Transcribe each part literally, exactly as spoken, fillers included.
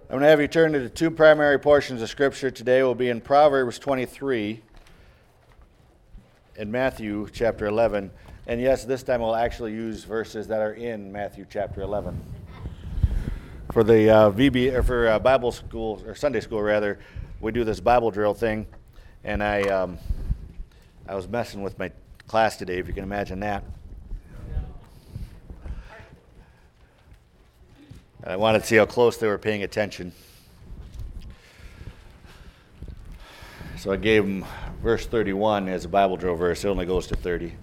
I'm going to have you turn to the two primary portions of Scripture today. Will be in Proverbs twenty-three and Matthew chapter eleven. And yes, this time we'll actually use verses that are in Matthew chapter eleven. For the uh, V B or for uh, Bible school or Sunday school rather, we do this Bible drill thing, and I um, I was messing with my class today, if you can imagine that. And I wanted to see how close they were paying attention. So I gave them verse thirty-one as a Bible drill verse. It only goes to thirty.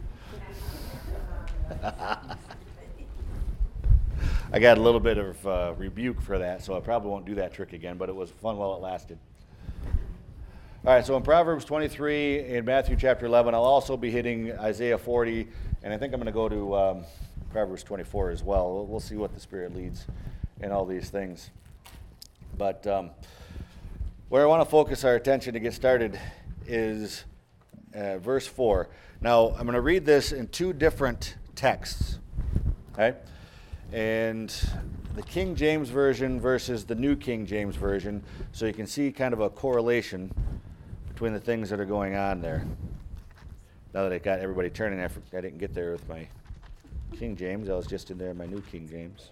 I got a little bit of uh, rebuke for that, so I probably won't do that trick again, but it was fun while it lasted. All right, so in Proverbs twenty-three and Matthew chapter eleven, I'll also be hitting Isaiah forty, and I think I'm going to go to um, Proverbs twenty-four as well. We'll, we'll see what the Spirit leads in all these things. But um, where I want to focus our attention to get started is uh, verse four. Now, I'm going to read this in two different texts, okay? And the King James Version versus the New King James Version, so you can see kind of a correlation between the things that are going on there. Now that I got everybody turning, I didn't get there with my King James. I was just in there in my New King James.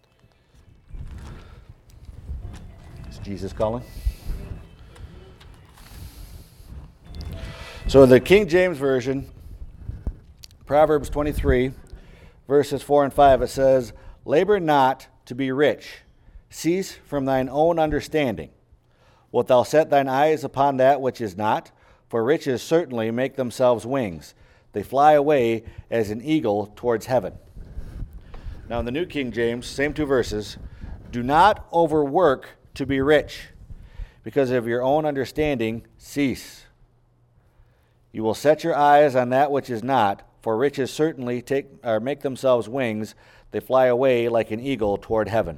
Is Jesus calling? So the King James Version, Proverbs twenty-three, verses four and five, it says, "Labor not to be rich. Cease from thine own understanding. Wilt thou set thine eyes upon that which is not? For riches certainly make themselves wings. They fly away as an eagle towards heaven." Now in the New King James, same two verses, "Do not overwork to be rich. Because of your own understanding, cease. You will set your eyes on that which is not, for riches certainly take or make themselves wings. They fly away like an eagle toward heaven."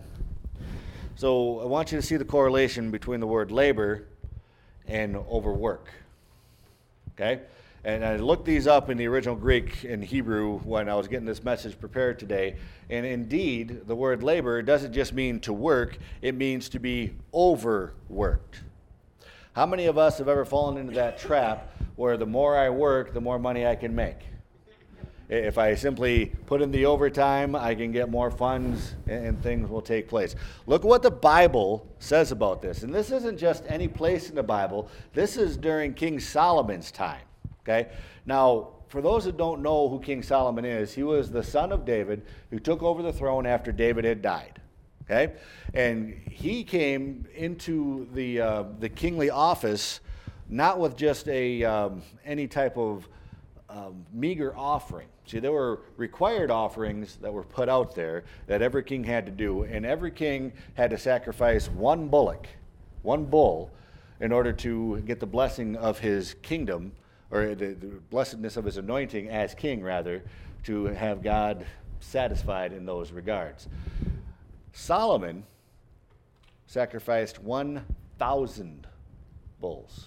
So I want you to see the correlation between the word labor and overwork. Okay? And I looked these up in the original Greek and Hebrew when I was getting this message prepared today. And indeed, the word labor doesn't just mean to work, it means to be overworked. How many of us have ever fallen into that trap where the more I work, the more money I can make? If I simply put in the overtime, I can get more funds and things will take place. Look what the Bible says about this. And this isn't just any place in the Bible. This is during King Solomon's time. Okay? Now, for those that don't know who King Solomon is, he was the son of David who took over the throne after David had died. Okay? And he came into the uh, the kingly office not with just a um, any type of um, meager offering. See, there were required offerings that were put out there that every king had to do, and every king had to sacrifice one bullock, one bull, in order to get the blessing of his kingdom, or the, the blessedness of his anointing as king, rather, to have God satisfied in those regards. Solomon sacrificed one thousand bulls.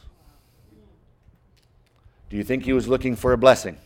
Do you think he was looking for a blessing?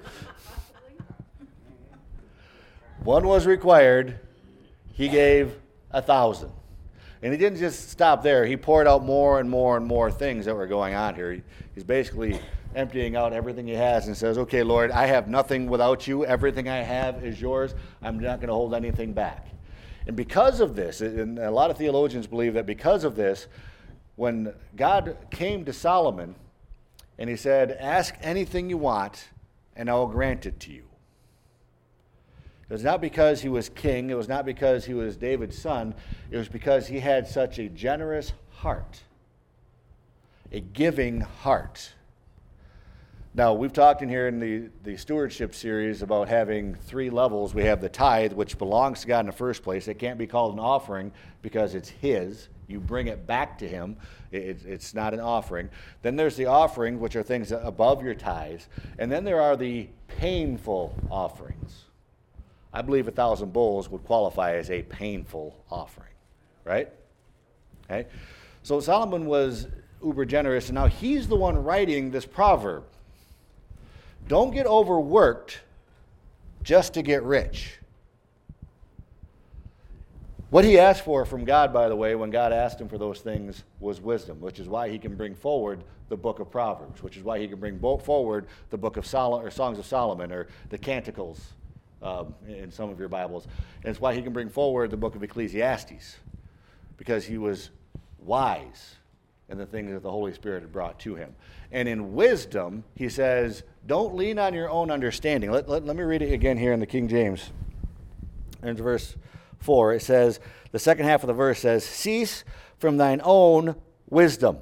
One was required. He gave a thousand. And he didn't just stop there. He poured out more and more and more things that were going on here. He, he's basically emptying out everything he has and says, "Okay, Lord, I have nothing without you. Everything I have is yours. I'm not going to hold anything back." And because of this, and a lot of theologians believe that because of this, when God came to Solomon and he said, "Ask anything you want and I will grant it to you." It was not because he was king. It was not because he was David's son. It was because he had such a generous heart, a giving heart. Now, we've talked in here in the, the stewardship series about having three levels. We have the tithe, which belongs to God in the first place. It can't be called an offering because it's his. You bring it back to him. It, it's not an offering. Then there's the offering, which are things above your tithes. And then there are the painful offerings. I believe a thousand bulls would qualify as a painful offering, right? Okay. So Solomon was uber generous, and now he's the one writing this proverb. Don't get overworked just to get rich. What he asked for from God, by the way, when God asked him for those things, was wisdom, which is why he can bring forward the book of Proverbs, which is why he can bring forward the book of Solomon, or Songs of Solomon, or the Canticles um, in some of your Bibles. And it's why he can bring forward the book of Ecclesiastes, because he was wise in the things that the Holy Spirit had brought to him. And in wisdom, he says, don't lean on your own understanding. Let, let, let me read it again here in the King James. In verse four, it says, the second half of the verse says, cease from thine own wisdom.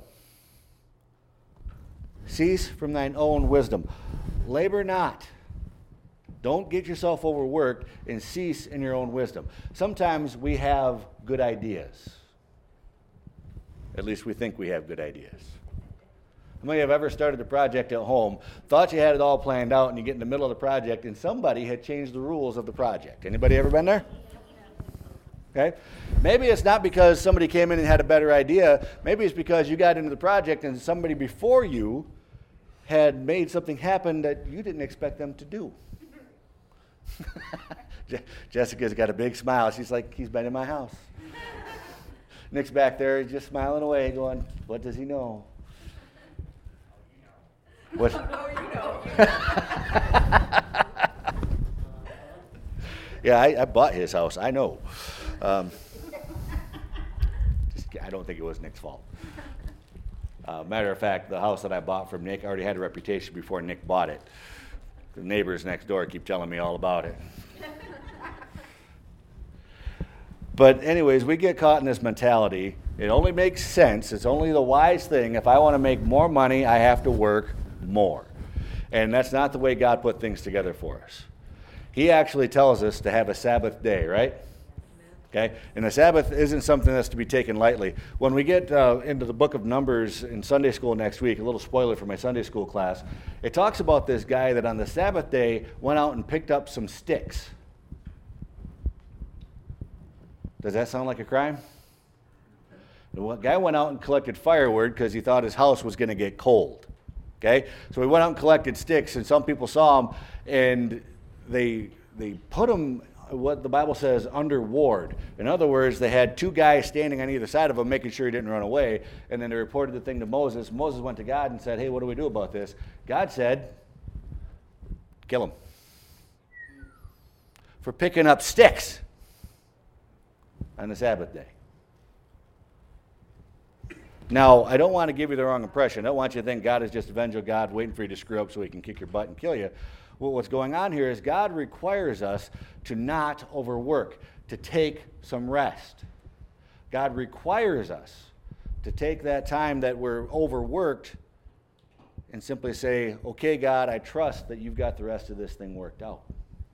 Cease from thine own wisdom. Labor not. Don't get yourself overworked and cease in your own wisdom. Sometimes we have good ideas. At least we think we have good ideas. How many have ever started a project at home, thought you had it all planned out, and you get in the middle of the project and somebody had changed the rules of the project? Anybody ever been there? Okay? Maybe it's not because somebody came in and had a better idea. Maybe it's because you got into the project and somebody before you had made something happen that you didn't expect them to do. Jessica's got a big smile. She's like, he's been in my house. Nick's back there just smiling away, going, what does he know? What? Oh, you know. Yeah, I, I bought his house. I know. Um, just, I don't think it was Nick's fault. Uh, matter of fact, the house that I bought from Nick already had a reputation before Nick bought it. The neighbors next door keep telling me all about it. But anyways, we get caught in this mentality. It only makes sense. It's only the wise thing. If I want to make more money, I have to work more. And that's not the way God put things together for us. He actually tells us to have a Sabbath day, right? Okay? And the Sabbath isn't something that's to be taken lightly. When we get uh, into the book of Numbers in Sunday school next week, a little spoiler for my Sunday school class, it talks about this guy that on the Sabbath day went out and picked up some sticks. Does that sound like a crime? The guy went out and collected firewood because he thought his house was going to get cold. Okay? So he went out and collected sticks, and some people saw him, and they they put him, what the Bible says, under ward. In other words, they had two guys standing on either side of him, making sure he didn't run away, and then they reported the thing to Moses. Moses went to God and said, hey, what do we do about this? God said, kill him. For picking up sticks on the Sabbath day. Now, I don't want to give you the wrong impression. I don't want you to think God is just a vengeful God waiting for you to screw up so he can kick your butt and kill you. Well, what's going on here is God requires us to not overwork, to take some rest. God requires us to take that time that we're overworked and simply say, okay, God, I trust that you've got the rest of this thing worked out.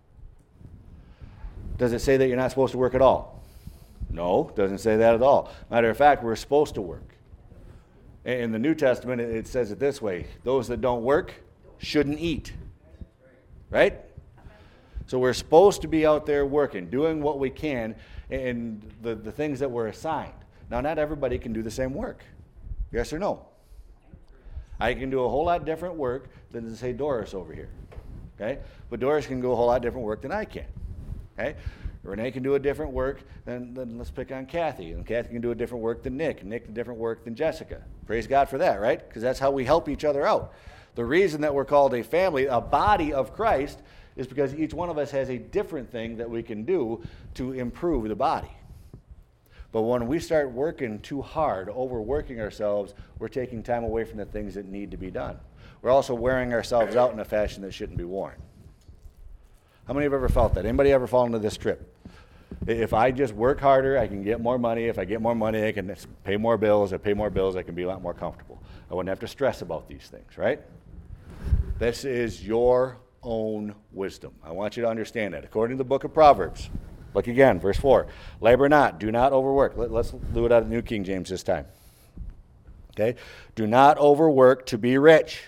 Does it say that you're not supposed to work at all? No, it doesn't say that at all. Matter of fact, we're supposed to work. In the New Testament, it says it this way: those that don't work shouldn't eat. Right? So we're supposed to be out there working, doing what we can, and the, the things that we're assigned. Now, not everybody can do the same work. Yes or no? I can do a whole lot different work than, say, Doris over here. Okay? But Doris can do a whole lot different work than I can. Okay? Renee can do a different work than, than, let's pick on Kathy. And Kathy can do a different work than Nick. And Nick a different work than Jessica. Praise God for that, right? Because that's how we help each other out. The reason that we're called a family, a body of Christ, is because each one of us has a different thing that we can do to improve the body. But when we start working too hard, overworking ourselves, we're taking time away from the things that need to be done. We're also wearing ourselves out in a fashion that shouldn't be worn. How many have ever felt that? Anybody ever fallen into this trip? If I just work harder, I can get more money. If I get more money, I can pay more bills. If I pay more bills, I can be a lot more comfortable. I wouldn't have to stress about these things, right? This is your own wisdom. I want you to understand that. According to the book of Proverbs, look again, verse four. Labor not, do not overwork. Let, let's do it out of the New King James this time. Okay? Do not overwork to be rich,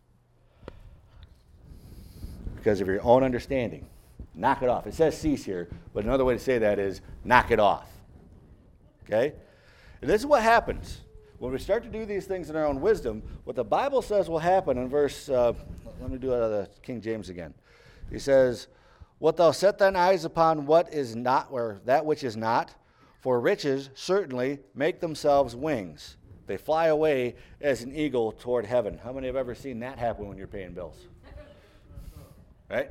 because of your own understanding. Knock it off. It says cease here, but another way to say that is knock it off. Okay? And this is what happens. When we start to do these things in our own wisdom, what the Bible says will happen in verse, uh, let me do it out of the King James again. He says, what thou set thine eyes upon what is not, or that which is not, For riches certainly make themselves wings. They fly away as an eagle toward heaven. How many have ever seen that happen when you're paying bills? Right?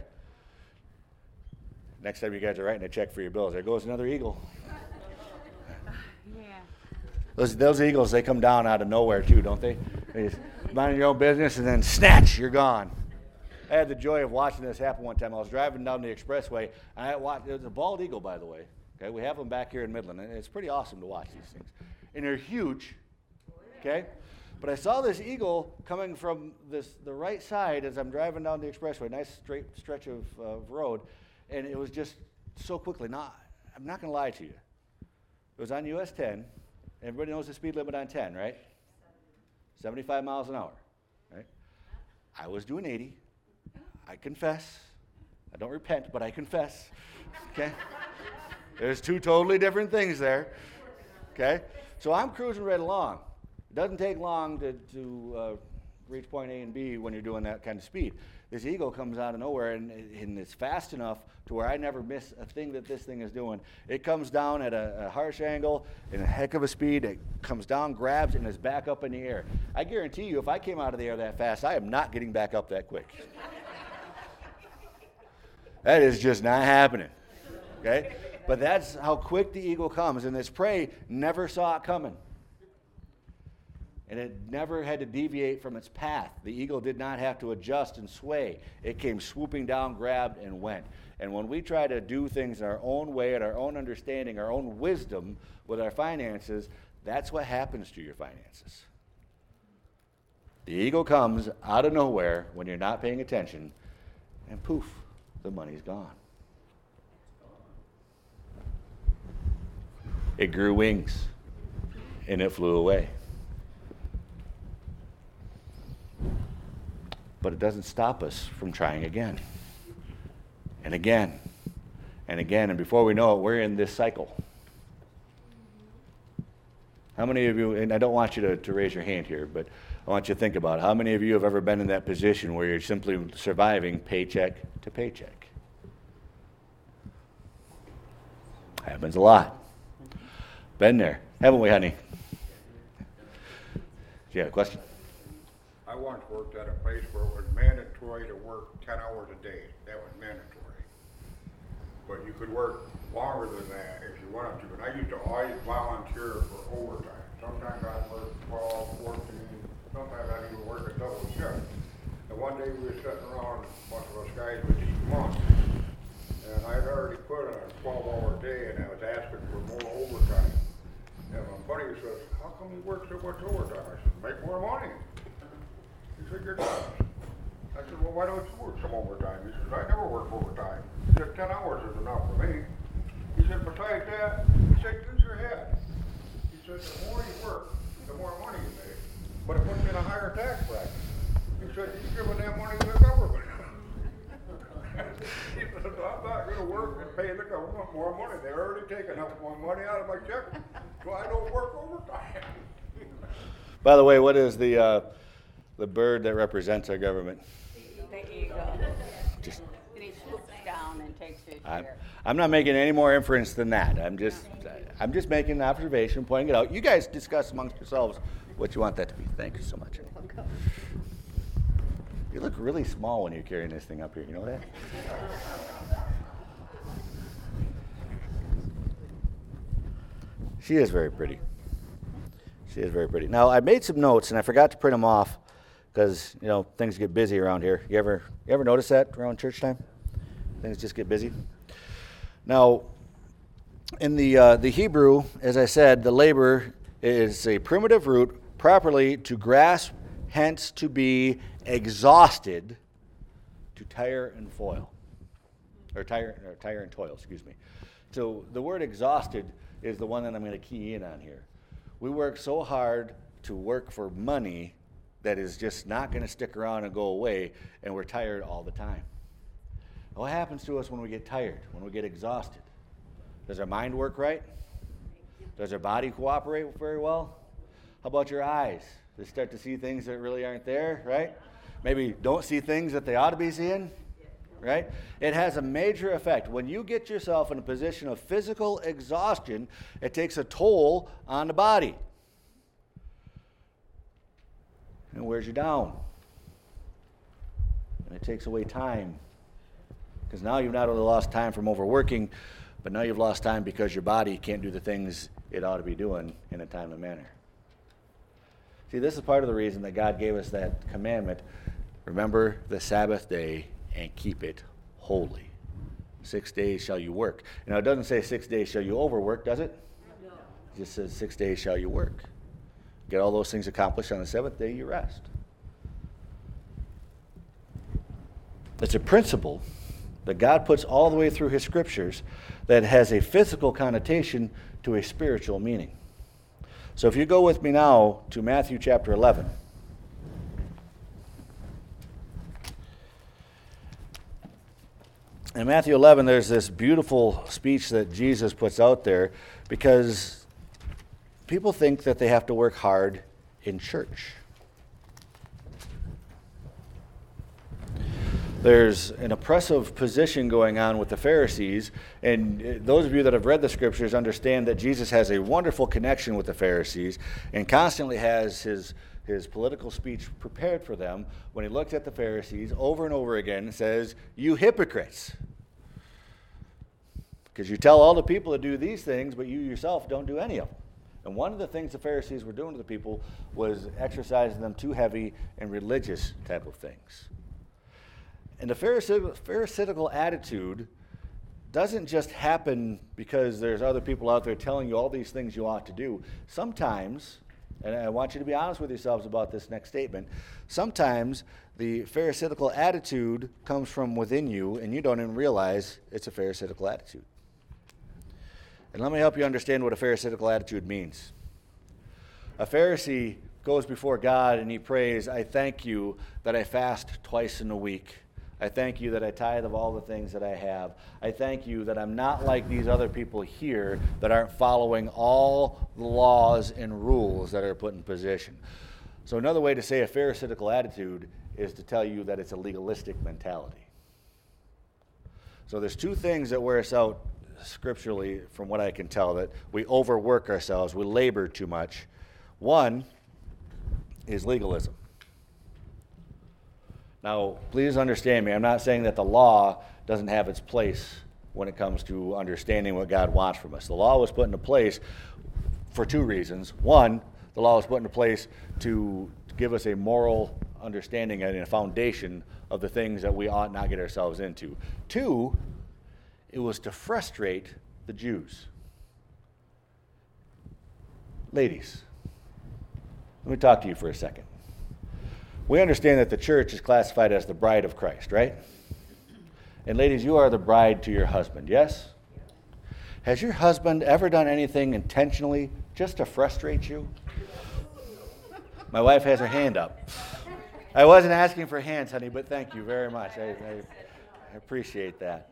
Next time you guys are writing a check for your bills, there goes another eagle. Yeah. Those, those eagles, they come down out of nowhere too, don't they? They just mind your own business and then snatch, you're gone. I had the joy of watching this happen one time. I was driving down the expressway, and I watched, it was a bald eagle, by the way. Okay, we have them back here in Midland, and it's pretty awesome to watch these things. And they're huge, okay? But I saw this eagle coming from this the right side as I'm driving down the expressway, nice straight stretch of uh, road, and it was just so quickly. Now, I'm not going to lie to you. It was on U S ten. Everybody knows the speed limit on ten, right? seventy-five miles an hour, right? I was doing eighty. I confess. I don't repent, but I confess, okay? There's two totally different things there, okay? So I'm cruising right along. It doesn't take long to, to uh, reach point A and B when you're doing that kind of speed. This eagle comes out of nowhere, and, and it's fast enough to where I never miss a thing that this thing is doing. It comes down at a, a harsh angle and a heck of a speed. It comes down, grabs, and is back up in the air. I guarantee you, if I came out of the air that fast, I am not getting back up that quick. That is just not happening, okay? But that's how quick the eagle comes, and this prey never saw it coming. And it never had to deviate from its path. The eagle did not have to adjust and sway. It came swooping down, grabbed, and went. And when we try to do things in our own way, at our own understanding, our own wisdom with our finances, that's what happens to your finances. The eagle comes out of nowhere when you're not paying attention, and poof, the money's gone. It grew wings, and it flew away. But it doesn't stop us from trying again, and again, and again, and before we know it, we're in this cycle. How many of you, and I don't want you to, to raise your hand here, but I want you to think about it. How many of you have ever been in that position where you're simply surviving paycheck to paycheck? Happens a lot. Been there, haven't we, honey? Do you have a question? I once worked at a place where it was mandatory to work ten hours a day. That was mandatory. But you could work longer than that if you wanted to. And I used to always volunteer for overtime. Sometimes I'd work twelve, fourteen, sometimes I'd even work a double shift. And one day we were sitting around, a bunch of us guys would eat lunch. And I'd already put in a twelve hour day and I was asking for more overtime. And my buddy says, how come you work so much overtime? I said, make more money. He said, you're nuts. I said, well, why don't you work some overtime? He says, I never work overtime. He said, ten hours is enough for me. He said, besides that, he said, use your head. He said, the more you work, the more money you make, but it puts you in a higher tax bracket. He said, you're giving that money to the government. He said, I'm not going to work and pay the government more money. They're already taking up more money out of my check, so I don't work overtime. By the way, what is the uh, the bird that represents our government? The eagle. Just, And he swoops down and takes his I'm, share. I'm not making any more inference than that. I'm just I'm just making an observation, pointing it out. You guys discuss amongst yourselves what you want that to be. Thank you so much. You look really small when you're carrying this thing up here. You know that? She is very pretty. She is very pretty. Now, I made some notes, and I forgot to print them off because, you know, things get busy around here. You ever you ever notice that around church time? Things just get busy. Now, in the uh, the Hebrew, as I said, the labor is a primitive root properly to grasp, hence to be exhausted, to tire and foil, or tire, or tire and toil, excuse me. So the word exhausted is the one that I'm going to key in on here. We work so hard to work for money that is just not going to stick around and go away, and we're tired all the time. What happens to us when we get tired, when we get exhausted? Does our mind work right? Does our body cooperate very well? How about your eyes? They start to see things that really aren't there, right? Maybe don't see things that they ought to be seeing, right? It has a major effect. When you get yourself in a position of physical exhaustion, it takes a toll on the body. And it wears you down. And it takes away time. Because now you've not only lost time from overworking, but now you've lost time because your body can't do the things it ought to be doing in a timely manner. See, this is part of the reason that God gave us that commandment. Remember the Sabbath day and keep it holy. Six days shall you work. Now, it doesn't say six days shall you overwork, does it? No. It just says six days shall you work. Get all those things accomplished. On the seventh day, you rest. It's a principle that God puts all the way through his scriptures that has a physical connotation to a spiritual meaning. So if you go with me now to Matthew chapter eleven. In Matthew eleven, there's this beautiful speech that Jesus puts out there because people think that they have to work hard in church. There's an oppressive position going on with the Pharisees, and those of you that have read the scriptures understand that Jesus has a wonderful connection with the Pharisees and constantly has his, his political speech prepared for them when he looks at the Pharisees over and over again and says, "You hypocrites, because you tell all the people to do these things, but you yourself don't do any of them." And one of the things the Pharisees were doing to the people was exercising them too heavy in religious type of things. And the pharisaical, pharisaical attitude doesn't just happen because there's other people out there telling you all these things you ought to do. Sometimes, and I want you to be honest with yourselves about this next statement, sometimes the pharisaical attitude comes from within you and you don't even realize it's a pharisaical attitude. And let me help you understand what a pharisaical attitude means. A Pharisee goes before God and he prays, "I thank you that I fast twice in a week. I thank you that I tithe of all the things that I have. I thank you that I'm not like these other people here that aren't following all the laws and rules that are put in position." So another way to say a pharisaical attitude is to tell you that it's a legalistic mentality. So there's two things that wear us out scripturally, from what I can tell, that we overwork ourselves, we labor too much. One is legalism. Now, please understand me. I'm not saying that the law doesn't have its place when it comes to understanding what God wants from us. The law was put into place for two reasons. One, the law was put into place to give us a moral understanding and a foundation of the things that we ought not get ourselves into. Two, it was to frustrate the Jews. Ladies, let me talk to you for a second. We understand that the church is classified as the bride of Christ, right? And ladies, you are the bride to your husband, yes? Has your husband ever done anything intentionally just to frustrate you? My wife has her hand up. I wasn't asking for hands, honey, but thank you very much. I, I, I appreciate that.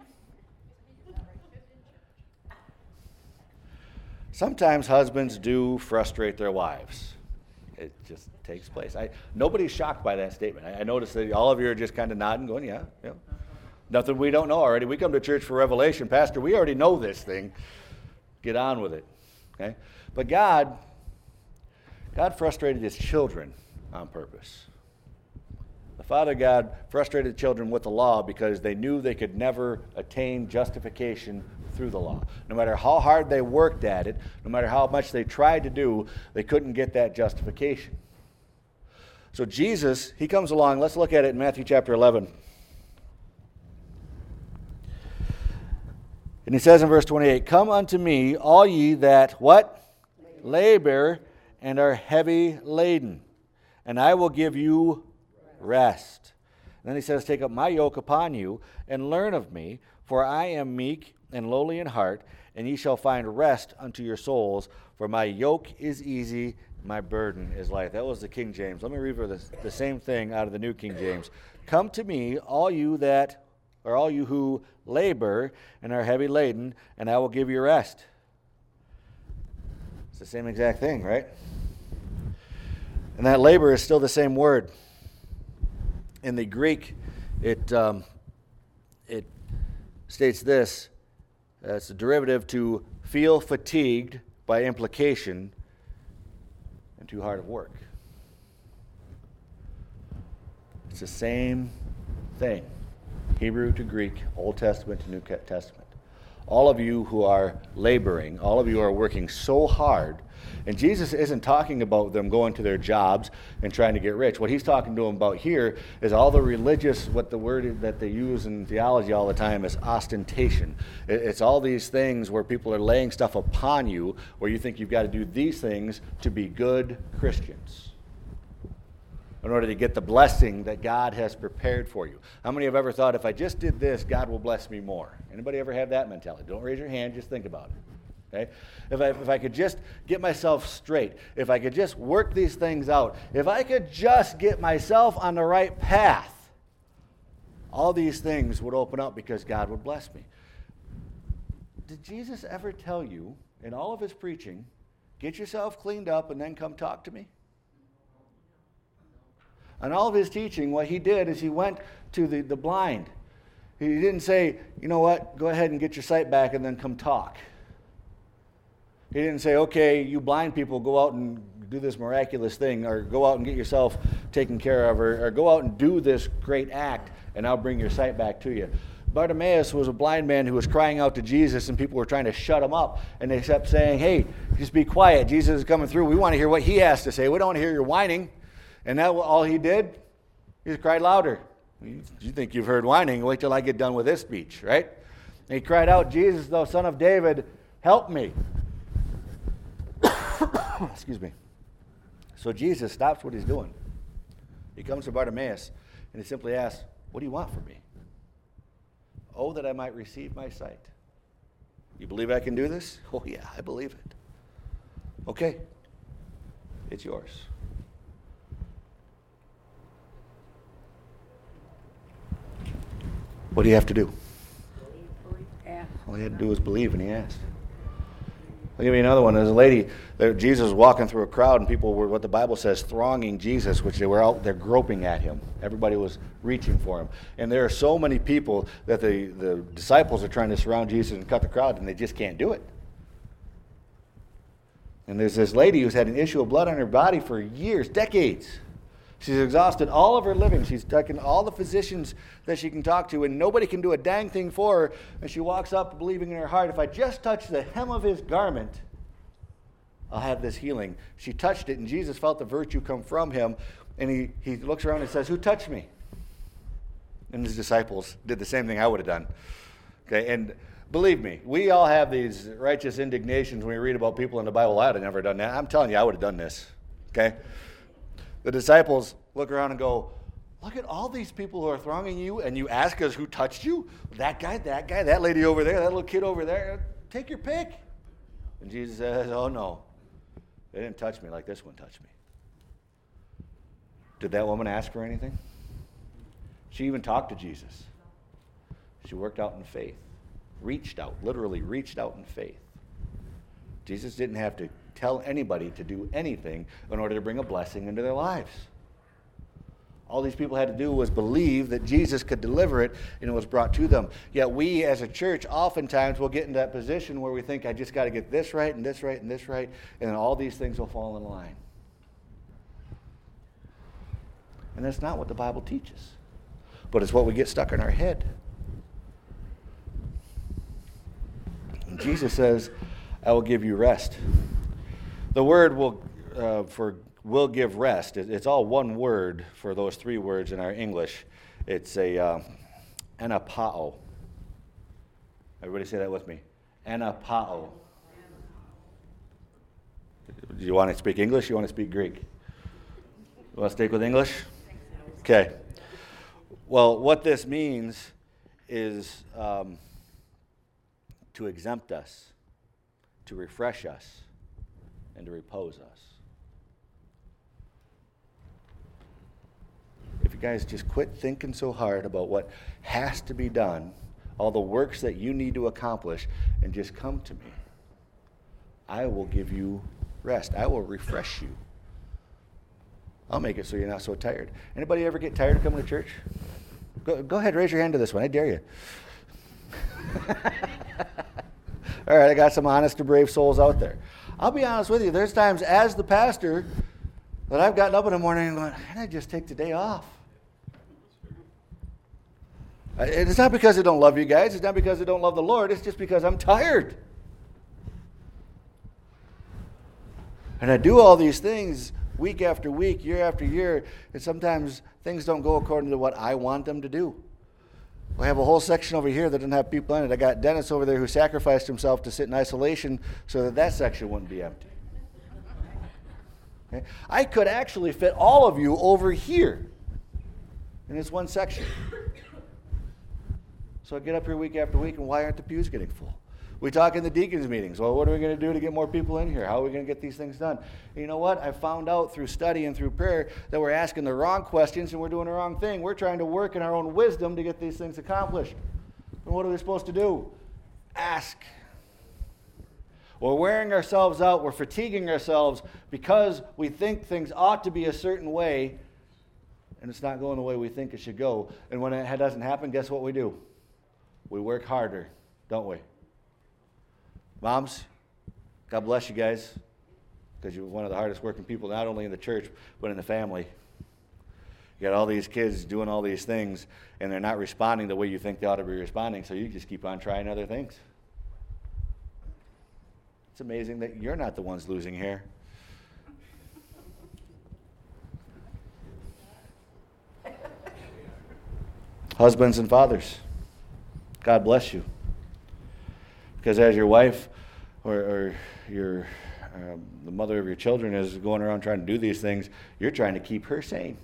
Sometimes husbands do frustrate their wives. It just takes place. I, nobody's shocked by that statement. I, I noticed that all of you are just kind of nodding, going, yeah, yeah. Nothing we don't know already. We come to church for revelation. Pastor, we already know this thing. Get on with it. Okay? But God, God frustrated his children on purpose. The Father God frustrated children with the law because they knew they could never attain justification through the law. No matter how hard they worked at it, no matter how much they tried to do, they couldn't get that justification. So Jesus, he comes along. Let's look at it in Matthew chapter eleven. And he says in verse twenty-eight, "Come unto me, all ye that," what? "Labor and are heavy laden, and I will give you rest." And then he says, "Take up my yoke upon you, and learn of me, for I am meek and lowly in heart, and ye shall find rest unto your souls, for my yoke is easy, my burden is light." That was the King James. Let me read the, the same thing out of the New King James. "Come to me, all you that, or all you who labor and are heavy laden, and I will give you rest." It's the same exact thing, right? And that labor is still the same word. In the Greek, it um, states this. Uh, it's a derivative to feel fatigued by implication and too hard of work. It's the same thing. Hebrew to Greek, Old Testament to New Testament. All of you who are laboring, all of you who are working so hard, and Jesus isn't talking about them going to their jobs and trying to get rich. What he's talking to them about here is all the religious, what the word that they use in theology all the time is ostentation. It's all these things where people are laying stuff upon you, where you think you've got to do these things to be good Christians in order to get the blessing that God has prepared for you. How many have ever thought, if I just did this, God will bless me more? Anybody ever have that mentality? Don't raise your hand, just think about it. Okay? If I, if I could just get myself straight, if I could just work these things out, if I could just get myself on the right path, all these things would open up because God would bless me. Did Jesus ever tell you in all of his preaching, get yourself cleaned up and then come talk to me? On all of his teaching, what he did is he went to the, the blind. He didn't say, you know what, go ahead and get your sight back and then come talk. He didn't say, okay, you blind people, go out and do this miraculous thing, or go out and get yourself taken care of, or, or go out and do this great act, and I'll bring your sight back to you. Bartimaeus was a blind man who was crying out to Jesus, and people were trying to shut him up, and they kept saying, hey, just be quiet. Jesus is coming through. We want to hear what he has to say. We don't want to hear your whining. And that all he did, he just cried louder. You think you've heard whining, wait till I get done with this speech, right? And he cried out, Jesus, thou son of David, help me. Excuse me. So Jesus stops what he's doing. He comes to Bartimaeus, and he simply asks, what do you want from me? Oh, that I might receive my sight. You believe I can do this? Oh, yeah, I believe it. Okay, it's yours. What do you have to do? All he had to do was believe, and he asked. I'll give you another one. There's a lady, there, Jesus was walking through a crowd, and people were, what the Bible says, thronging Jesus, which they were out there groping at him. Everybody was reaching for him. And there are so many people that the, the disciples are trying to surround Jesus and cut the crowd, and they just can't do it. And there's this lady who's had an issue of blood on her body for years, decades. She's exhausted all of her living. She's taken all the physicians that she can talk to, and nobody can do a dang thing for her. And she walks up believing in her heart, if I just touch the hem of his garment, I'll have this healing. She touched it, and Jesus felt the virtue come from him. And he, he looks around and says, who touched me? And his disciples did the same thing I would have done. Okay, and believe me, we all have these righteous indignations when we read about people in the Bible. I would have never done that. I'm telling you, I would have done this. Okay? The disciples look around and go, look at all these people who are thronging you, and you ask us who touched you? That guy, that guy, that lady over there, that little kid over there. Take your pick. And Jesus says, oh, no. They didn't touch me like this one touched me. Did that woman ask for anything? She even talked to Jesus. She worked out in faith. Reached out, literally reached out in faith. Jesus didn't have to tell anybody to do anything in order to bring a blessing into their lives. All these people had to do was believe that Jesus could deliver it, and it was brought to them. Yet we as a church oftentimes will get in that position where we think, I just got to get this right and this right and this right, and then all these things will fall in line. And that's not what the Bible teaches. But it's what we get stuck in our head. And Jesus says, I will give you rest. The word will uh, for will give rest. It, it's all one word for those three words in our English. It's a uh, anapao. Everybody say that with me. Anapao. Do you want to speak English? Or you want to speak Greek? You want to stick with English? Okay. Well, what this means is um, to exempt us, to refresh us, and to repose us. If you guys just quit thinking so hard about what has to be done, all the works that you need to accomplish, and just come to me, I will give you rest. I will refresh you. I'll make it so you're not so tired. Anybody ever get tired of coming to church? Go, go ahead, raise your hand to this one. I dare you. All right, I got some honest to brave souls out there. I'll be honest with you, there's times as the pastor that I've gotten up in the morning and going, can I just take the day off? It's not because I don't love you guys. It's not because I don't love the Lord. It's just because I'm tired. And I do all these things week after week, year after year, and sometimes things don't go according to what I want them to do. We have a whole section over here that doesn't have people in it. I got Dennis over there who sacrificed himself to sit in isolation so that that section wouldn't be empty. Okay? I could actually fit all of you over here in this one section. So I get up here week after week, and why aren't the pews getting full? We talk in the deacons meetings. Well, what are we going to do to get more people in here? How are we going to get these things done? And you know what? I found out through study and through prayer that we're asking the wrong questions and we're doing the wrong thing. We're trying to work in our own wisdom to get these things accomplished. And what are we supposed to do? Ask. We're wearing ourselves out. We're fatiguing ourselves because we think things ought to be a certain way, and it's not going the way we think it should go. And when it doesn't happen, guess what we do? We work harder, don't we? Moms, God bless you guys, because you're one of the hardest working people, not only in the church, but in the family. You got all these kids doing all these things, and they're not responding the way you think they ought to be responding, so you just keep on trying other things. It's amazing that you're not the ones losing hair. Husbands and fathers, God bless you. Because as your wife or, or your um, the mother of your children is going around trying to do these things, you're trying to keep her sane.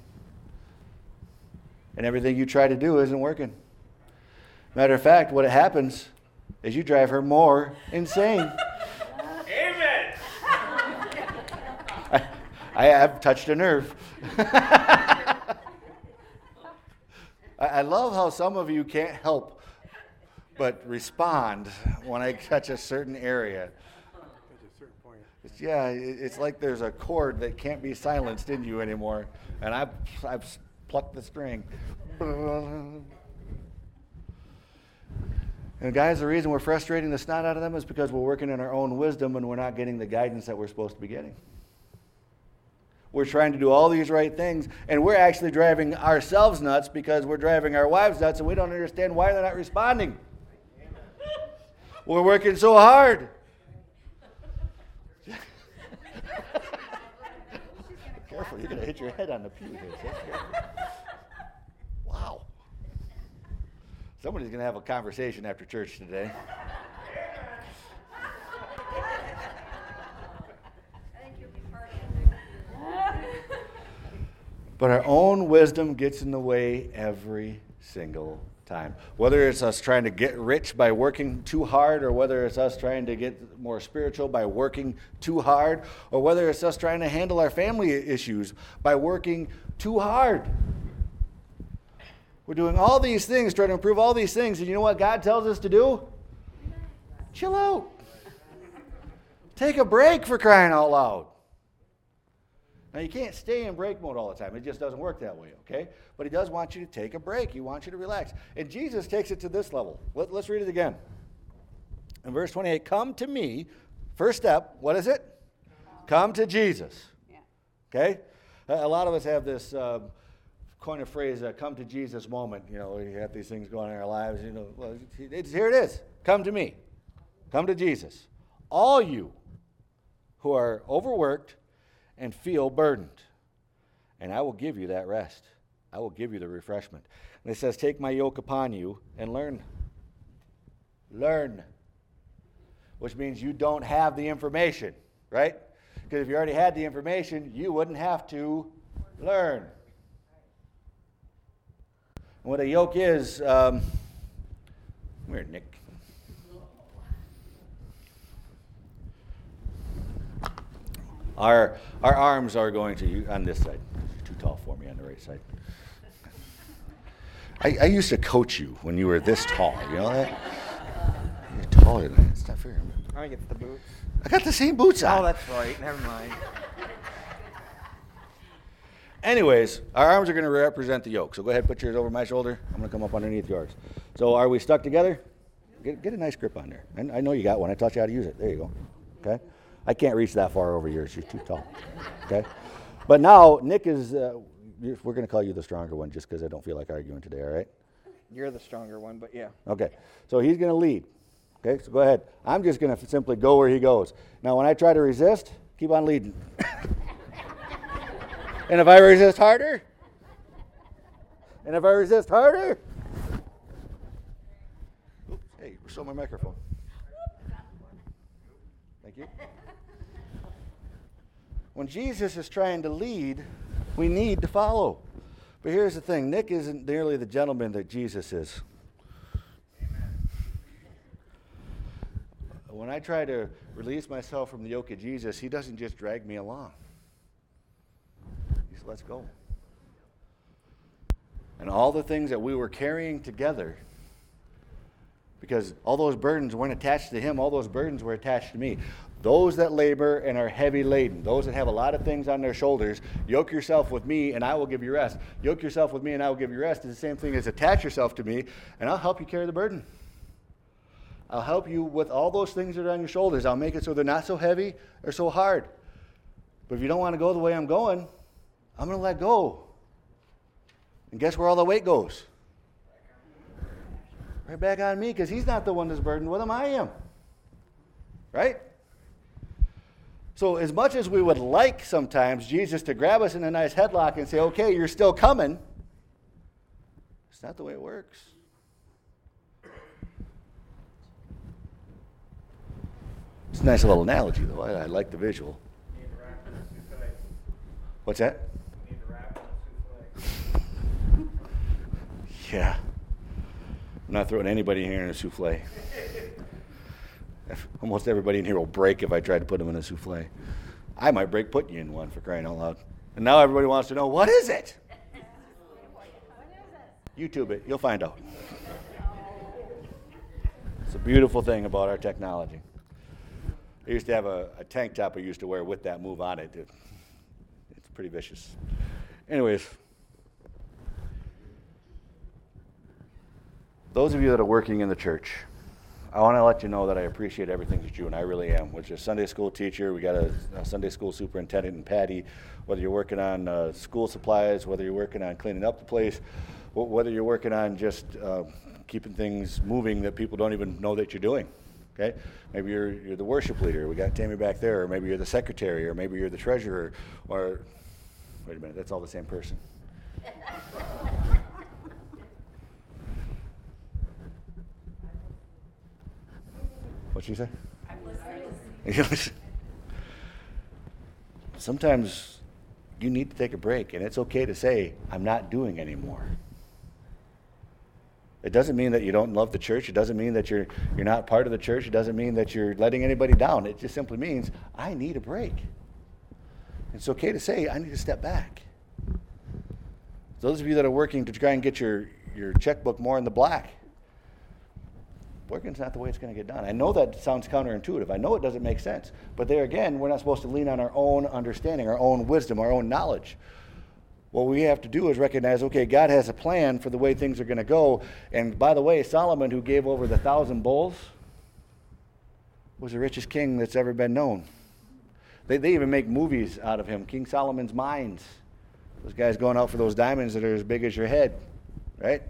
And everything you try to do isn't working. Matter of fact, what happens is you drive her more insane. Amen. I, I have touched a nerve. I, I love how some of you can't help but respond when I touch a certain area. It's, yeah, it's like there's a chord that can't be silenced in you anymore, and I've, I've plucked the string. And guys, the reason we're frustrating the snot out of them is because we're working in our own wisdom and we're not getting the guidance that we're supposed to be getting. We're trying to do all these right things, and we're actually driving ourselves nuts because we're driving our wives nuts, and we don't understand why they're not responding. We're working so hard. Careful, you're going to hit your head on the pew here. Wow. Somebody's going to have a conversation after church today. But our own wisdom gets in the way every single time. Whether it's us trying to get rich by working too hard, or whether it's us trying to get more spiritual by working too hard, or whether it's us trying to handle our family issues by working too hard. We're doing all these things, trying to improve all these things, and you know what God tells us to do? Chill out. Take a break, for crying out loud. Now, you can't stay in break mode all the time. It just doesn't work that way, okay? But he does want you to take a break. He wants you to relax. And Jesus takes it to this level. Let, let's read it again. In verse twenty-eight, come to me. First step, what is it? Come to Jesus. Yeah. Okay? A lot of us have this uh, coin of phrase, uh, come to Jesus moment. You know, we have these things going on in our lives. You know, well, it's, here it is. Come to me. Come to Jesus. All you who are overworked and feel burdened, and I will give you that rest. I will give you the refreshment. And it says, take my yoke upon you and learn. Learn. Which means you don't have the information, right? Because if you already had the information, you wouldn't have to learn. And what a yoke is, um, come here, Nick. Our our arms are going to you on this side. You're too tall for me on the right side. I, I used to coach you when you were this tall. You know that? You're taller than that. It's not fair. I get the boots. I got the same boots on. Oh, that's right. Never mind. Anyways, our arms are going to represent the yoke. So go ahead, put yours over my shoulder. I'm going to come up underneath yours. So are we stuck together? Get, get a nice grip on there. And I know you got one. I taught you how to use it. There you go. Okay? I can't reach that far over yours. You're too tall. Okay? But now, Nick is, uh, we're going to call you the stronger one just because I don't feel like arguing today, all right? You're the stronger one, but yeah. Okay. So he's going to lead. Okay? So go ahead. I'm just going to simply go where he goes. Now, when I try to resist, keep on leading. And if I resist harder, and if I resist harder, oops, hey, show my microphone. Thank you. When Jesus is trying to lead, we need to follow. But here's the thing, Nick isn't nearly the gentleman that Jesus is. Amen. When I try to release myself from the yoke of Jesus, he doesn't just drag me along. He says, let's go. And all the things that we were carrying together, because all those burdens weren't attached to him, all those burdens were attached to me. Those that labor and are heavy laden, those that have a lot of things on their shoulders, yoke yourself with me and I will give you rest. Yoke yourself with me and I will give you rest is the same thing as attach yourself to me and I'll help you carry the burden. I'll help you with all those things that are on your shoulders. I'll make it so they're not so heavy or so hard. But if you don't want to go the way I'm going, I'm going to let go. And guess where all the weight goes? Right back on me, because he's not the one that's burdened with him, I am. Right? So as much as we would like sometimes Jesus to grab us in a nice headlock and say, okay, you're still coming, it's not the way it works. It's a nice little analogy, though. I, I like the visual. What's that? Yeah. I'm not throwing anybody in here in a souffle. Almost everybody in here will break if I try to put them in a souffle. I might break putting you in one, for crying out loud. And now everybody wants to know, what is it? YouTube it. You'll find out. It's a beautiful thing about our technology. I used to have a, a tank top I used to wear with that move on it. it it's pretty vicious. Anyways, those of you that are working in the church, I want to let you know that I appreciate everything that you do, and I really am. Whether you're a Sunday school teacher, we got a, a Sunday school superintendent in Patty, whether you're working on uh, school supplies, whether you're working on cleaning up the place, whether you're working on just uh, keeping things moving that people don't even know that you're doing. Okay? Maybe you're you're the worship leader. We got Tammy back there, or maybe you're the secretary, or maybe you're the treasurer, or wait a minute, that's all the same person. What'd she say? I'm listening. Sometimes you need to take a break, and it's okay to say, I'm not doing anymore. It doesn't mean that you don't love the church. It doesn't mean that you're you're not part of the church. It doesn't mean that you're letting anybody down. It just simply means, I need a break. It's okay to say, I need to step back. Those of you that are working to try and get your, your checkbook more in the black, working's not the way it's going to get done. I know that sounds counterintuitive. I know it doesn't make sense. But there again, we're not supposed to lean on our own understanding, our own wisdom, our own knowledge. What we have to do is recognize, okay, God has a plan for the way things are going to go. And by the way, Solomon, who gave over the thousand bulls, was the richest king that's ever been known. They, they even make movies out of him, King Solomon's Mines. Those guys going out for those diamonds that are as big as your head, right?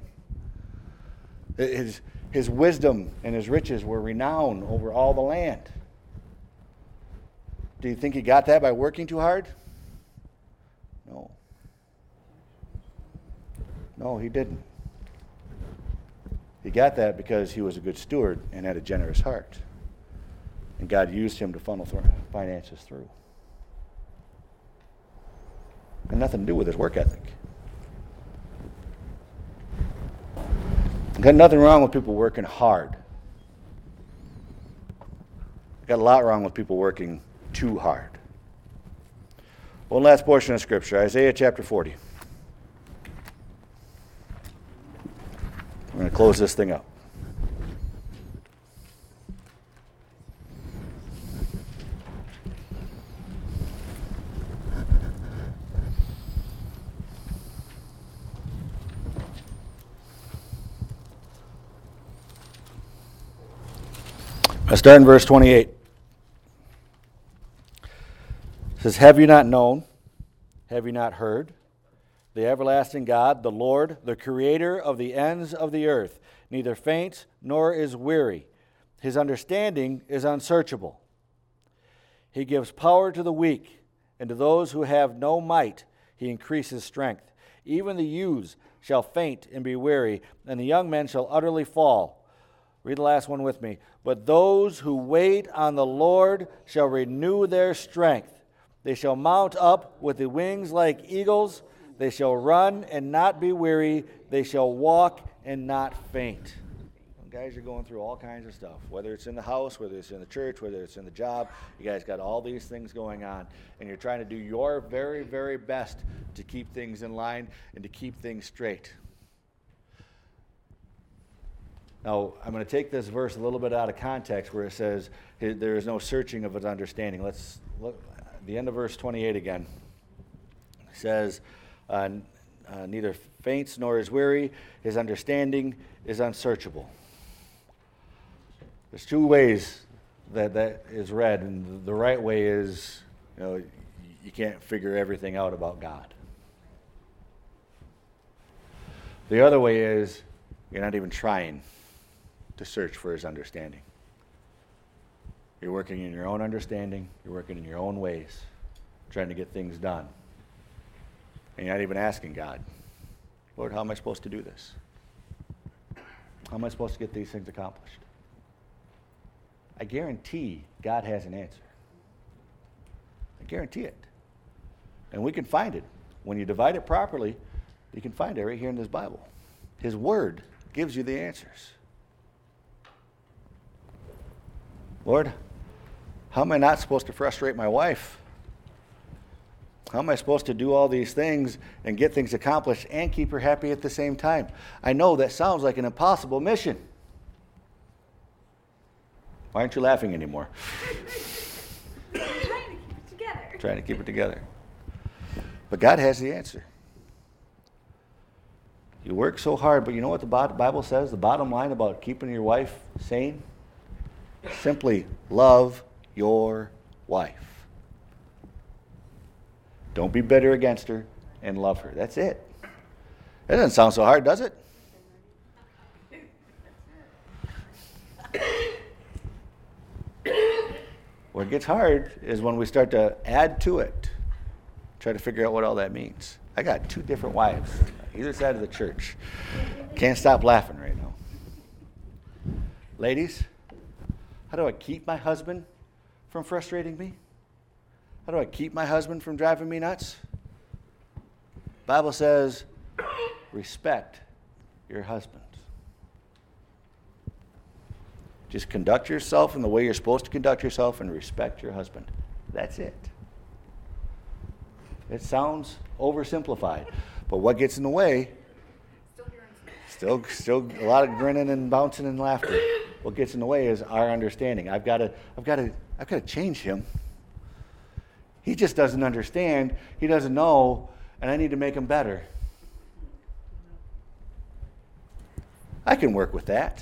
His, his wisdom and his riches were renowned over all the land. Do you think he got that by working too hard? No. No, he didn't. He got that because he was a good steward and had a generous heart. And God used him to funnel th- finances through. And nothing to do with his work ethic. Got nothing wrong with people working hard. Got a lot wrong with people working too hard. One last portion of Scripture, Isaiah chapter forty. We're going to close this thing up. I start in verse twenty-eight. It says, have you not known? Have you not heard? The everlasting God, the Lord, the creator of the ends of the earth, neither faints nor is weary. His understanding is unsearchable. He gives power to the weak, and to those who have no might he increases strength. Even the youths shall faint and be weary, and the young men shall utterly fall. Read the last one with me. But those who wait on the Lord shall renew their strength. They shall mount up with the wings like eagles. They shall run and not be weary. They shall walk and not faint. Guys are going through all kinds of stuff, whether it's in the house, whether it's in the church, whether it's in the job. You guys got all these things going on, and you're trying to do your very, very best to keep things in line and to keep things straight. Now, I'm going to take this verse a little bit out of context where it says there is no searching of his understanding. Let's look at the end of verse twenty-eight again. It says, uh, uh, neither faints nor is weary. His understanding is unsearchable. There's two ways that that is read, and the right way is, you know, you can't figure everything out about God. The other way is you're not even trying to search for his understanding. You're working in your own understanding, you're working in your own ways, trying to get things done. And you're not even asking God, Lord, how am I supposed to do this? How am I supposed to get these things accomplished? I guarantee God has an answer. I guarantee it. And we can find it. When you divide it properly, you can find it right here in this Bible. His Word gives you the answers. Lord, how am I not supposed to frustrate my wife? How am I supposed to do all these things and get things accomplished and keep her happy at the same time? I know that sounds like an impossible mission. Why aren't you laughing anymore? Trying to keep it together. Trying to keep it together. But God has the answer. You work so hard, but you know what the Bible says? The bottom line about keeping your wife sane? Simply love your wife. Don't be bitter against her and love her. That's it. That doesn't sound so hard, does it? Where it gets hard is when we start to add to it, try to figure out what all that means. I got two different wives, either side of the church. Can't stop laughing right now. Ladies, how do I keep my husband from frustrating me? How do I keep my husband from driving me nuts? The Bible says, respect your husband. Just conduct yourself in the way you're supposed to conduct yourself and respect your husband. That's it. It sounds oversimplified, but what gets in the way? Still, still a lot of grinning and bouncing and laughter. What gets in the way is our understanding. I've got to, I've got to, I've got to change him. He just doesn't understand. He doesn't know, and I need to make him better. I can work with that.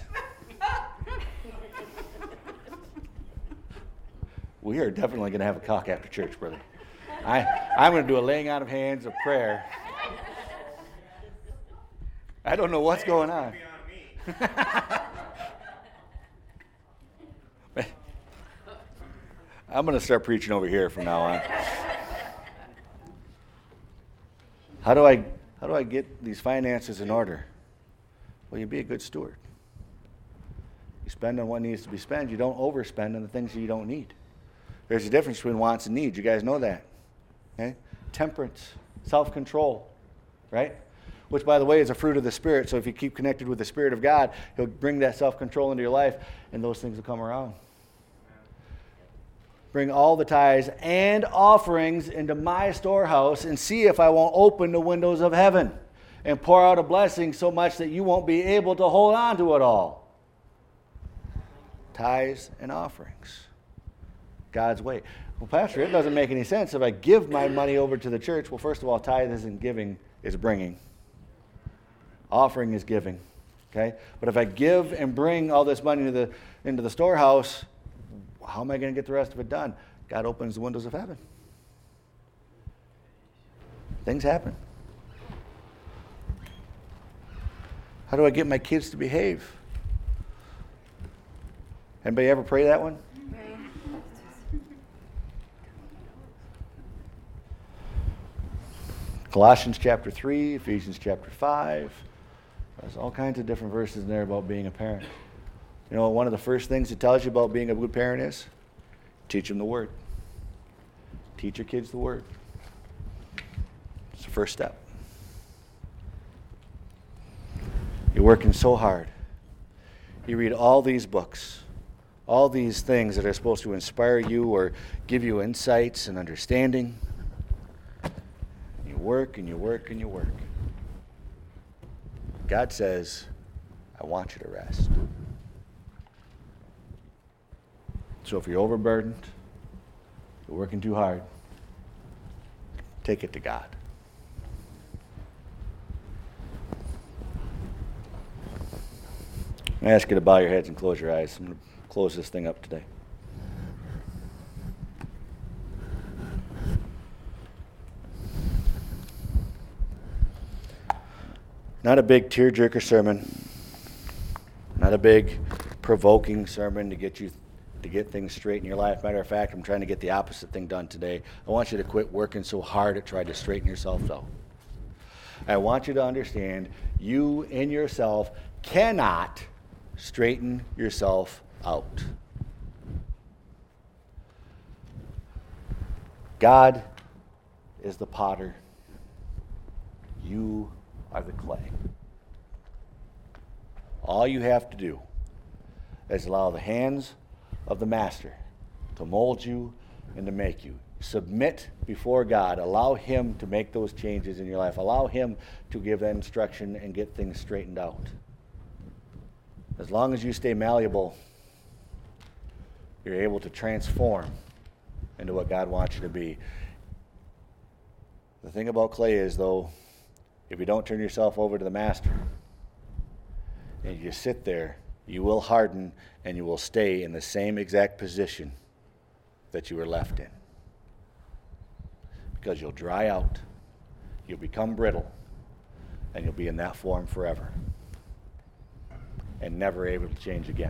We are definitely going to have a cock after church, brother. I, I'm going to do a laying out of hands of prayer. I don't know what's going on. I'm going to start preaching over here from now on. How do I how do I get these finances in order? Well, you be a good steward. You spend on what needs to be spent. You don't overspend on the things that you don't need. There's a difference between wants and needs. You guys know that. Okay? Temperance, self-control, right? Which, by the way, is a fruit of the Spirit. So if you keep connected with the Spirit of God, He'll bring that self-control into your life, and those things will come around. Bring all the tithes and offerings into my storehouse and see if I won't open the windows of heaven and pour out a blessing so much that you won't be able to hold on to it all. Tithes and offerings. God's way. Well, Pastor, it doesn't make any sense if I give my money over to the church. Well, first of all, tithe isn't giving, is bringing. Offering is giving. Okay? But if I give and bring all this money to the, into the storehouse, how am I going to get the rest of it done? God opens the windows of heaven. Things happen. How do I get my kids to behave? Anybody ever pray that one? Colossians chapter three, Ephesians chapter five. There's all kinds of different verses in there about being a parent. You know, one of the first things it tells you about being a good parent is teach them the Word. Teach your kids the Word. It's the first step. You're working so hard. You read all these books, all these things that are supposed to inspire you or give you insights and understanding. You work and you work and you work. God says, I want you to rest. So if you're overburdened, you're working too hard, take it to God. I ask you to bow your heads and close your eyes. I'm going to close this thing up today. Not a big tearjerker sermon. Not a big provoking sermon to get you to get things straight in your life. Matter of fact, I'm trying to get the opposite thing done today. I want you to quit working so hard at trying to straighten yourself out. I want you to understand you in yourself cannot straighten yourself out. God is the potter. You are the clay. All you have to do is allow the hands of the master to mold you and to make you. Submit before God. Allow him to make those changes in your life. Allow him to give that instruction and get things straightened out. As long as you stay malleable, you're able to transform into what God wants you to be. The thing about clay is, though, if you don't turn yourself over to the master and you sit there, you will harden and you will stay in the same exact position that you were left in. Because you'll dry out, you'll become brittle, and you'll be in that form forever and never able to change again.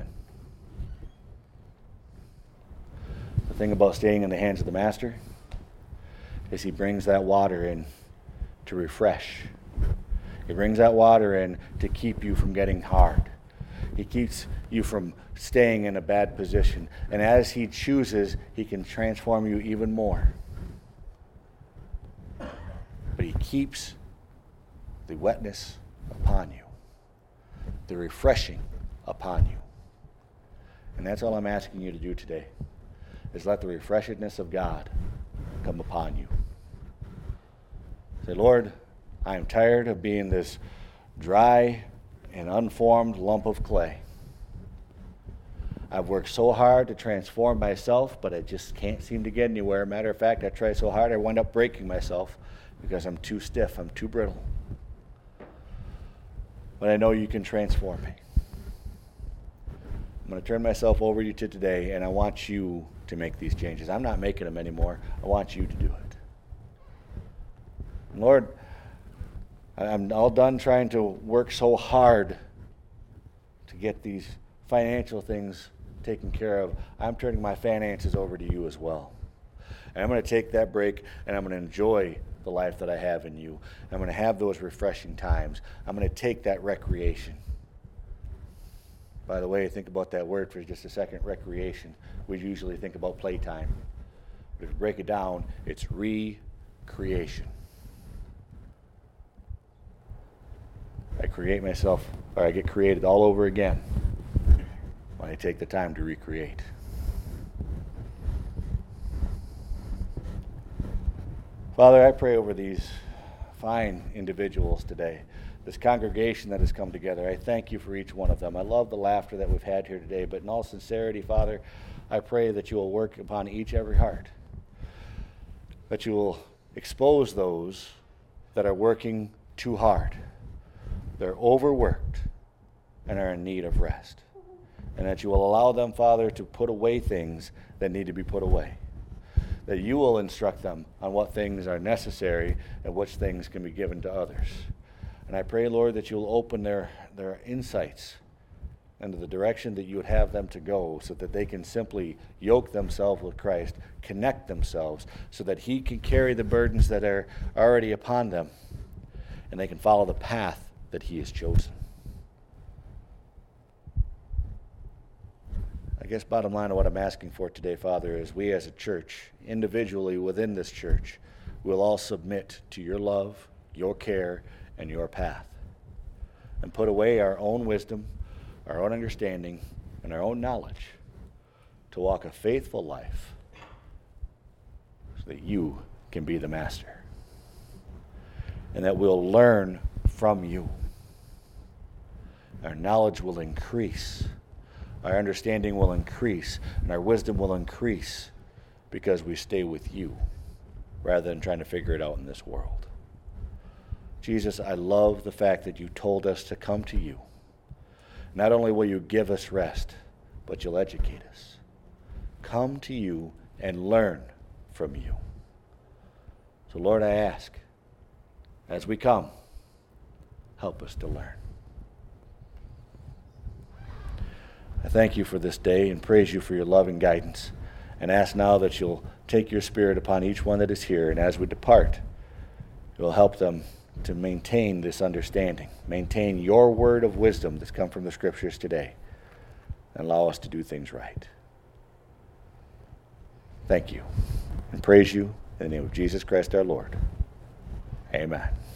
The thing about staying in the hands of the master is he brings that water in to refresh. He brings that water in to keep you from getting hard. He keeps you from staying in a bad position. And as he chooses, he can transform you even more. But he keeps the wetness upon you, the refreshing upon you. And that's all I'm asking you to do today, is let the refreshedness of God come upon you. Say, Lord, I am tired of being this dry and unformed lump of clay. I've worked so hard to transform myself, but I just can't seem to get anywhere. Matter of fact, I try so hard, I wind up breaking myself because I'm too stiff, I'm too brittle. But I know you can transform me. I'm going to turn myself over to you today, and I want you to make these changes. I'm not making them anymore. I want you to do it. And Lord, I'm all done trying to work so hard to get these financial things taken care of. I'm turning my finances over to you as well. And I'm going to take that break, and I'm going to enjoy the life that I have in you. I'm going to have those refreshing times. I'm going to take that recreation. By the way, think about that word for just a second, recreation. We usually think about playtime. But if you break it down, it's recreation. I create myself, or I get created all over again when I take the time to recreate. Father, I pray over these fine individuals today, this congregation that has come together. I thank you for each one of them. I love the laughter that we've had here today, but in all sincerity, Father, I pray that you will work upon each every heart, that you will expose those that are working too hard. They're overworked and are in need of rest. and that you will allow them, Father, to put away things that need to be put away. That you will instruct them on what things are necessary and which things can be given to others. And I pray, Lord, that you'll open their, their insights into the direction that you would have them to go, so that they can simply yoke themselves with Christ, connect themselves, so that he can carry the burdens that are already upon them, and they can follow the path that he has chosen. I guess bottom line of what I'm asking for today, Father, is we as a church, individually within this church, will all submit to your love, your care, and your path, and put away our own wisdom, our own understanding, and our own knowledge to walk a faithful life so that you can be the master, and that we'll learn from you. Our knowledge will increase. Our understanding will increase, and our wisdom will increase because we stay with you rather than trying to figure it out in this world. Jesus, I love the fact that you told us to come to you. Not only will you give us rest, but you'll educate us. Come to you and learn from you. So, Lord, I ask, as we come, help us to learn. I thank you for this day and praise you for your love and guidance, and ask now that you'll take your Spirit upon each one that is here, and as we depart, you'll help them to maintain this understanding, maintain your word of wisdom that's come from the Scriptures today, and allow us to do things right. Thank you, and praise you in the name of Jesus Christ our Lord. Amen.